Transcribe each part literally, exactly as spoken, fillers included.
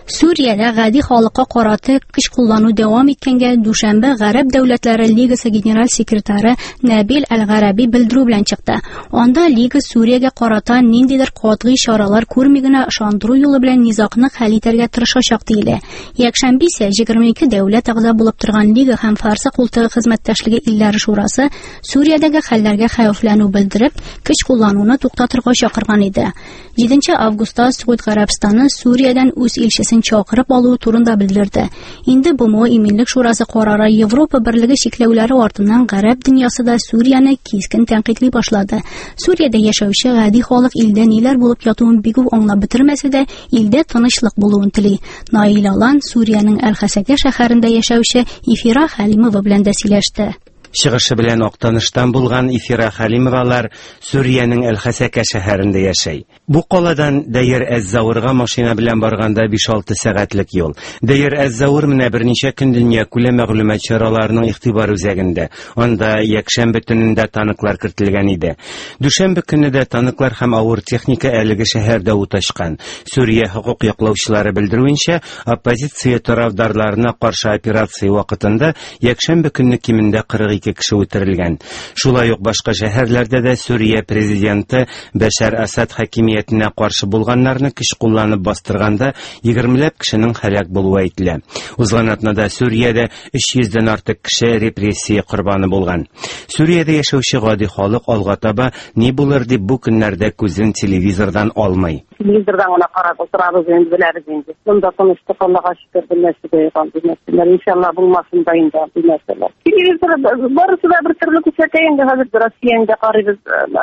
Suriyada гади халыкка караты көч куллану дәвам иткәнгә Душанбе Гарәп дәүләтләре лигасы генераль секретары Набил Әл-Гараби белдерү белән чыкты. Анда лига Суриягә карата ниндидер катгый чаралар күрми генә ышандыру юлы белән низакны хәл итәргә тырышачак диелә. Якшәмбе исә егерме ике дәүләт әгъза булып торган лига һәм Фарсы култыгы хезмәттәшлеге илләре шурасы Суриядәге хәлләргә хәвефләнү белдереп, көч куллануны туктатырга чакырган иде. җиденче августта Сауд Гарәбстаны Суриядән үз илчесен чакырып алу турында белдерде. Инде бу мо иминлек шурасы карары Европа берлеге чикләүләре артыннан Гарәп дөньясы да Сурияны кискен тәнкыйтьли башлады. Суриядә яшәүче гади халык илдә ниләр булып ятуын бик үк аңлап бетермәсә дә, илдә тынычлык булуын тели. Наил Алан Суриянең Әл-Хасака шәһәрендә яшәүче Ифира Халимова белән дә сөйләште. Чыгышы белән Актаныштан булган Ифира Халимовалар Суриянең Әл-Хасака шәһәрендә яшәй. Бу каладан Дәйер әз-Заурга машина белән барганда биш-алты сәгатьлек юл. Дәйер әз-Заур менә берничә көн дөнья күләм мәгълүмат чараларының игътибар үзәгендә. Анда якшәмбе төнендә танклар кертелгән иде. Дүшәмбе көне дә танклар һәм авыр техника әлеге шәһәрдә уташкан. Сурия хукук яклаучылары белдерүенчә, оппозиция тарафдарларына каршы операция вакытында якшәмбе көнне кимендә кырык ике кеше үтерелгән. Шулай ук башка шәһәрләрдә дә Сурия президенты Башар Асад хакимиятенә каршы булганнарны көч кулланып бастырганда егермеләп кешенең һәлак булуы әйтелә. Узган атнада Суриядә өч йөздән артык кеше репрессия корбаны булган. Суриядә яшәүче гади халык алга таба ни булыр дип бу көннәрдә күзен телевизордан алмый. Телевизордан гына карап утырабыз инде беләбез инде. Монда тынычлык Аллага шөкер беләсе дигән нәрсәләр иншалла булмасын да инде бу нәрсәләр. Телевизор барысы да бер төрле күрсәтә инде хәзер Россиягә карыйбыз.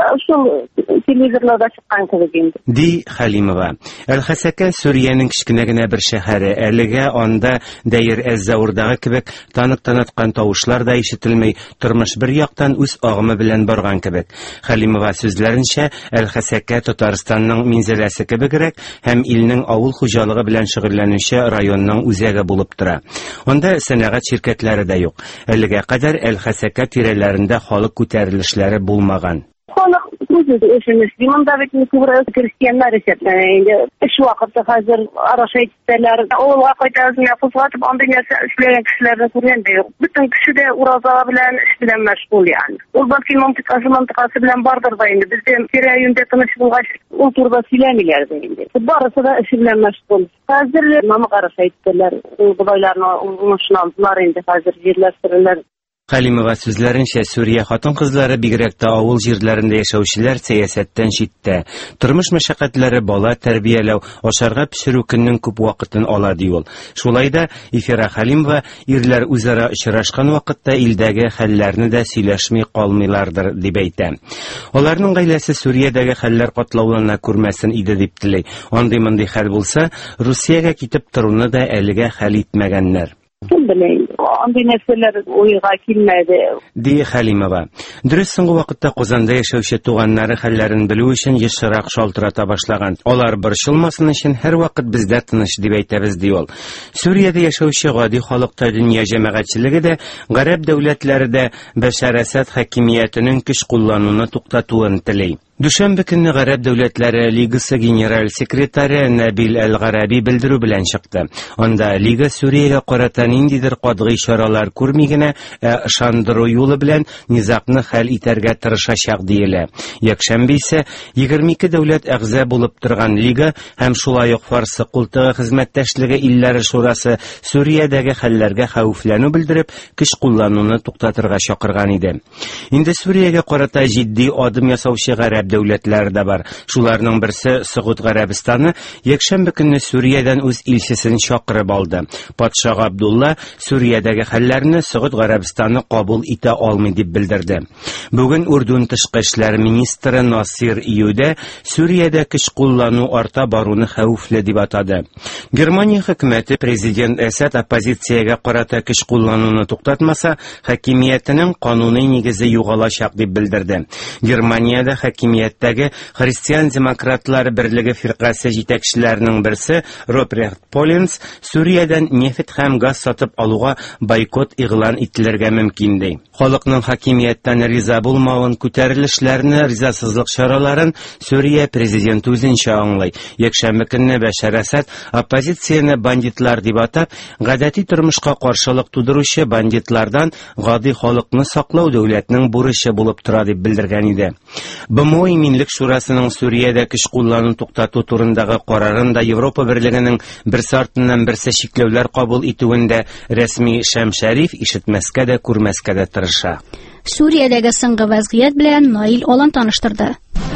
Шул телевизорларда чыккан кебек инде. Ди Халимова. Әл-Хасака Суриянең кичкенә генә бер шәһәре. Әлегә анда Дәйер әз-Заурдагы кебек танып таныткан тавышлар да ишетелмәй, тормыш бер яктан үз агымы белән барган кебек. Халимова сүзләренчә, Әл-Хасака Татарстанның Минзәләсе кебегрәк һәм илнең авыл хуҗалыгы белән шөгыльләнүче районның үзәге булып тора. Анда сәнәгать ширкәтләре дә юк. Әлегә кадәр Әл-Хасака тирәләрендә халык күтәрелешләре булмаган. Халык үзе эшенә монда бит күбрә крестьяннар исәпләнә инде. Эш вакыты хәзер араша итәләр. Авылга кайтасына кузгатып андый нәрсә эшләгән кешеләрне күргән дә юк. Бөтен кеше дә ураза белән эш белән мәшгуль яны. Ул балки мантыкасы мантыкасы белән бардыр да инде. Бездә тирә-юньдә тыныч булгач, ул турда сөйләмиләр инде. Барысы да эш белән мәшгуль. Хәзер намы араша итәләр. Ул гыйларны ул инде хәзер җирләштерәләр. Халимова сүзләренчә, Сурия хатын-кызлары бигрәк тә авыл җирләрендә яшәүчеләр сәясәттән читтә. Тормыш мәшәкатьләре, бала тәрбияләү, ашарга пешерү көннең күп вакытын ала ди ул. Шулай да Ифира Халимова ирләр үзара очрашкан вакытта илдәге хәлләрне дә сөйләшми калмыйлардыр дип әйтә. Аларның гаиләсе Суриядәге хәлләр катлаулана күрмәсен иде дип теләй. Андый-мондый хәл булса, Русиягә китеп торуны да әлегә хәл итмәгәннәр. Андый нәрсәләр уйга килмәде. Ди Халимова. Дөрес, соңгы вакытта Казанда яшәүче туганнары хәлләрен белү өчен ешрак шалтырата башлаган. Алар борчылмасын өчен һәр вакыт бездә тыныч дип әйтәбез ди ул. Суриядә яшәүче гади халыкта дөнья җәмәгатьчелеге дә, Гарәп дәүләтләре дә Башар Асад хакимиятенең көч куллануны туктатуын теләй. Дүшәмбе көнне Гарәп дәүләтләре лигасы генераль секретаре Набил Әл-Гараби белдерү белән чыкты. Анда лига Суриягә карата ниндидер катгый чаралар күрми генә ышандыру юлы белән низакны хәл итәргә тырышачак диелә. Якшәмбе исә егерме ике дәүләт әгъза булып торган лига һәм шулай ук Фарсы култыгы хезмәттәшлеге илләре шурасы Суриядәге хәлләргә хәвефләнү белдереп, көч куллануны туктатырга чакырган иде. Инде Суриягә карата җитди адым ясаучы Гарәп дәүләтләре дә бар. Шуларның берсе Сауд Гарәбстаны якшәмбе көнне Суриядән үз илчесен чакырып алды. Патша Габдулла Суриядәге хәлләрне Сауд Гарәбстаны кабул итә алмый дип белдерде. Бүген Урдун тышкы эшләр министры Насир Июдә Суриядә көч куллану арта баруны хәвефле дип атады. Германия хөкүмәте президент Асад оппозициягә карата көч куллануны туктатмаса, хакимиятенең кануни нигезе югалачак дип белдерде. Германиядә хакимияттәге Христиан демократлар берлеге фиркасы җитәкчеләренең берсе Роберт Полинс Суриядән нефт һәм газ сатып алуга бойкот игълан ителергә мөмкин ди. Халыкның хакимияттан риза булмавын, күтәрелешләрне, ризасызлык чараларын Сүрия президенты үзенчә аңлый. Якшәмбе көнне Бәшәр Асад оппозицияне бандитлар дип атап, гадәти тормышка каршылык тудыручы бандитлардан гади халыкны саклау дәүләтнең бурычы булып тора дип белдергән иде. БМО Иминлек шурасының Сүриядә көч куллану туктату турындагы карарын да Европа берлегенең берсе артыннан берсе чикләүләр кабул итүендә рәсми Шәм Шәриф ишетмәскә дә күрмәскә дә тырыша. Сүриядәге соңгы вазгыять белән Наил Алан таныштырды.